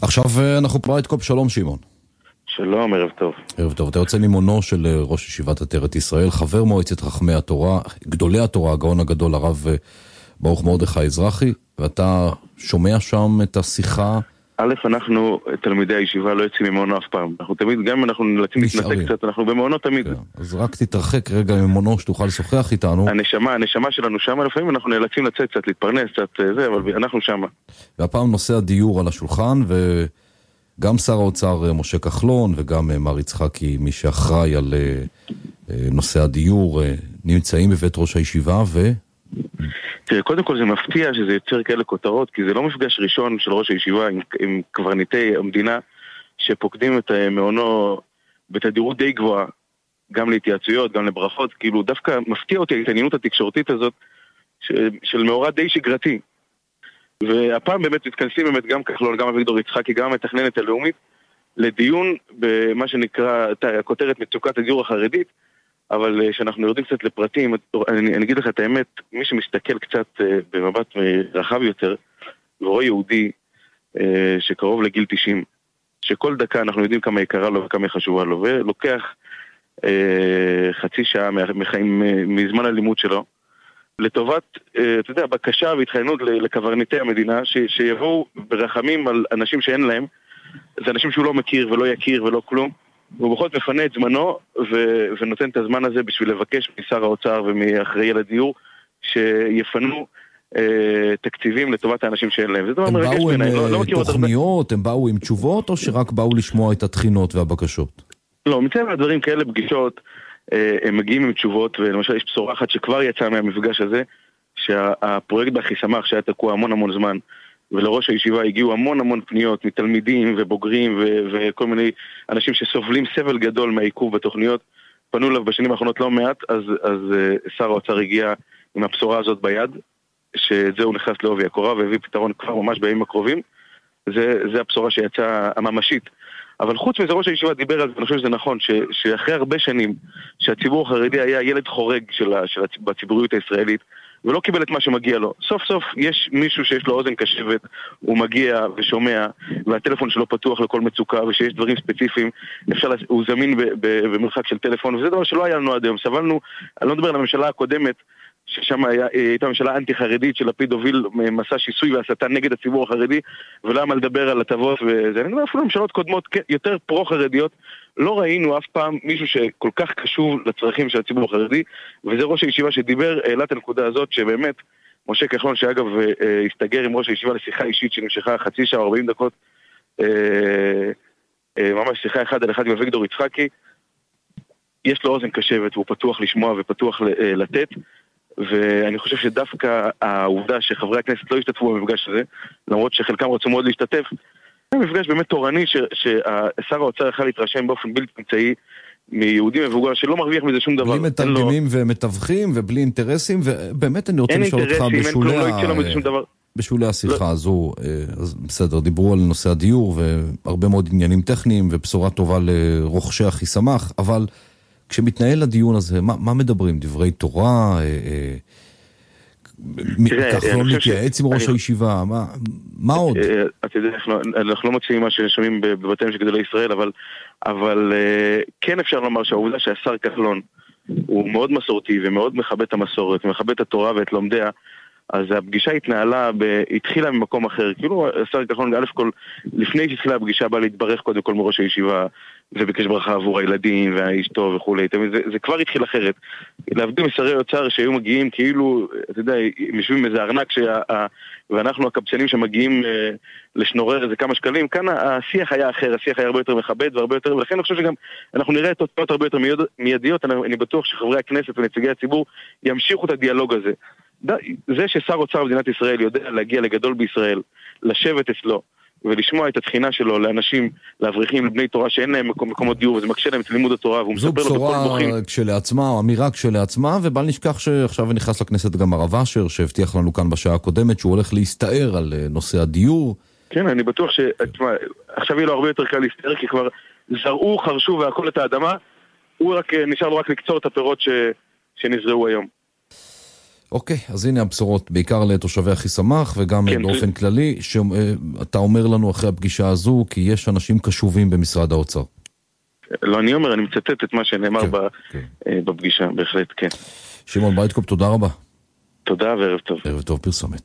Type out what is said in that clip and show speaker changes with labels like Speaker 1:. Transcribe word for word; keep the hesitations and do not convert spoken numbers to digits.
Speaker 1: עכשיו אנחנו פרייט קופ, שלום שמעון.
Speaker 2: שלום, ערב טוב.
Speaker 1: ערב טוב, אתה יוצא ממונו של ראש ישיבת עטרת ישראל, חבר מועצת חכמי התורה, גדולי התורה, הגאון הגדול, הרב ברוך מרדכי אזרחי, ואתה שומע שם את השיחה?
Speaker 2: א', אנחנו, תלמידי הישיבה, לא יוצאים ממונו אף פעם. אנחנו תמיד, גם אם אנחנו נאלצים להתנתק קצת, אנחנו במונו תמיד.
Speaker 1: כן. אז רק תתרחק רגע ממונו שתוכל לשוחח איתנו.
Speaker 2: הנשמה, הנשמה שלנו שמה, לפעמים אנחנו נאלצים לצאת קצת, להתפרנס קצת, זה, אבל אנחנו שמה.
Speaker 1: והפעם נושא הדיור על השולחן, וגם שר האוצר משה כחלון, וגם מר יצחקי, מי שאחראי על נושא הדיור, נמצאים בבית ראש הישיבה, ו...
Speaker 2: תראה, קודם כל זה מפתיע שזה יוצר כאלה כותרות, כי זה לא מפגש ראשון של ראש הישיבה עם, עם קברניטי המדינה שפוקדים את מעונו בתדירות די גבוהה, גם להתייעצויות, גם לברכות, כאילו דווקא מפתיע אותי ההתעניינות התקשורתית הזאת של, של מאורע די שגרתי. והפעם באמת מתכנסים באמת גם כחלון, גם אביגדור יצחקי, גם המתכננת הלאומית, לדיון במה שנקרא, הכותרת מצוקת הדיור החרדית, אבל שאנחנו יורדים קצת לפרטים, אני, אני אגיד לך את האמת, מי שמסתכל קצת במבט רחב יותר, ורואה יהודי שקרוב לגיל תשעים, שכל דקה אנחנו יודעים כמה יקרה לו וכמה חשובה לו, ולוקח חצי שעה מחיים, מזמן הלימוד שלו, לטובת, אתה יודע, בקשה והתחיינות לקברניטי המדינה, ש, שיבואו ברחמים על אנשים שאין להם, זה אנשים שהוא לא מכיר ולא יכיר ולא כלום, והוא בכל זאת מפנה את זמנו ו- ונותן את הזמן הזה בשביל לבקש משר האוצר ומאחראי על הדיור שיפנו אה, תקציבים לטובת האנשים שאין להם. זה דבר
Speaker 1: הם
Speaker 2: מרגש
Speaker 1: באו עם
Speaker 2: בעיניי, לא, לא
Speaker 1: תוכניות, הם באו עם תשובות, או שרק באו לשמוע את התחינות והבקשות?
Speaker 2: לא, מטבע הדברים כאלה פגישות, אה, הם מגיעים עם תשובות, ולמשל יש בשורה אחת שכבר יצאה מהמפגש הזה, שהפרויקט באחיסמך שהיה תקוע המון המון זמן, ולראש הישיבה הגיעו המון המון פניות מתלמידים ובוגרים ו- וכל מיני אנשים שסובלים סבל גדול מהעיכוב בתוכניות, פנו אליו בשנים האחרונות לא מעט, אז, אז uh, שר האוצר הגיע עם הבשורה הזאת ביד, שאת זה הוא נכנס לעובי הקורה והביא פתרון כבר ממש בימים הקרובים, זה, זה הבשורה שיצאה הממשית. אבל חוץ מזה ראש הישיבה דיבר על זה, אני חושב שזה נכון, ש, שאחרי הרבה שנים שהציבור החרדי היה ילד חורג של, ה, של הציבוריות הישראלית, ולא קיבל את מה שמגיע לו. סוף סוף יש מישהו שיש לו אוזן קשבת, הוא מגיע ושומע, והטלפון שלו פתוח לכל מצוקה, ושיש דברים ספציפיים, אפשר, הוא זמין ב, ב, במרחק של טלפון, וזה דבר שלא היה לנו עד היום. סבלנו, אני לא מדבר על הממשלה הקודמת, ששם היה, הייתה ממשלה אנטי-חרדית שלפיד הוביל מסע שיסוי והסתה נגד הציבור החרדי, ולא היה מה לדבר על הטבות וזה. אני מדבר אפילו ממשלות קודמות יותר פרו-חרדיות, לא ראינו אף פעם מישהו שכל כך קשוב לצרכים של הציבור החרדי, וזה ראש הישיבה שדיבר, העלה את הנקודה הזאת, שבאמת, משה כחלון, שאגב הסתגר עם ראש הישיבה לשיחה אישית שנמשכה חצי שעה או ארבעים דקות, ממש שיחה אחד על אחד עם אביגדור יצחקי, יש לו אוזן קשבת, והוא פתוח לשמוע ופתוח לתת, ואני חושב שדווקא העובדה שחברי הכנסת לא השתתפו במפגש הזה, למרות שחלקם רצו מאוד להשתתף, זה מפגש באמת תורני ששר האוצר יכול להתרשם באופן בלתי אמצעי מיהודי מבוגר שלא מרוויח מזה שום דבר.
Speaker 1: בלי מתרגמים ומתווכים ובלי אינטרסים, ובאמת אני רוצה לשאול אותך בשולי השיחה הזו, אז בסדר, דיברו על נושא הדיור והרבה מאוד עניינים טכניים ובשורה טובה לרוכשי אחיסמך, אבל כשמתנהל הדיון הזה, מה, מה מדברים? דברי תורה? כחלון מתייעץ עם ראש הישיבה? מה, מה עוד?
Speaker 2: אתה יודע, אנחנו לא מוצאים מה ששומעים בבתיהם של גדולי ישראל, אבל, אבל כן אפשר לומר שהעובדה שהשר כחלון הוא מאוד מסורתי ומאוד מכבד את המסורת, ומכבד את התורה ואת לומדיה, אז הפגישה התנהלה, התחילה ממקום אחר, כאילו השר כחלון, א' כל, לפני שהתחילה הפגישה בא להתברך קודם כל מראש הישיבה, וביקש ברכה עבור הילדים והאשתו וכו'. זה, זה כבר התחיל אחרת. להבדיל משרי אוצר שהיו מגיעים כאילו, אתה יודע, משווים איזה ארנק, שה, ואנחנו הקבצנים שמגיעים לשנורר איזה כמה שקלים, כאן השיח היה אחר, השיח היה הרבה יותר מכבד והרבה יותר, ולכן אני חושב שגם אנחנו נראה תוצאות הרבה יותר מיידיות, אני, אני בטוח שחברי הכנסת ונציגי הציבור ימשיכו את הדיאלוג הזה. זה ששר אוצר במדינת ישראל יודע להגיע לגדול בישראל, לשבת אצלו ולשמוע את התחינה שלו לאנשים, לאברכים, לבני תורה שאין להם מקום, מקומות דיור, וזה מקשה להם את לימוד התורה, והוא מספר לו בכל בוכים.
Speaker 1: זו בשורה כשלעצמה, או אמירה כשלעצמה, ובל נשכח שעכשיו נכנס לכנסת גם הרב אשר, שהבטיח לנו כאן בשעה הקודמת, שהוא הולך להסתער על נושא הדיור.
Speaker 2: כן, אני בטוח ש... עכשיו יהיה לו הרבה יותר קל להסתער, כי כבר זרעו, חרשו והכל את האדמה, הוא רק, נשאר לו רק לקצור את הפירות ש... שנזרעו היום.
Speaker 1: אוקיי, אז הנה הבשורות, בעיקר לתושבי אחיסמך וגם כן, באופן זה... כללי, שאתה אומר לנו אחרי הפגישה הזו, כי יש אנשים קשובים במשרד האוצר.
Speaker 2: לא, אני אומר, אני מצטט את מה שנאמר כן, ב... כן. בפגישה, בהחלט, כן.
Speaker 1: שמעון ברייטקופ, תודה רבה.
Speaker 2: תודה וערב טוב.
Speaker 1: ערב טוב, פרסומת.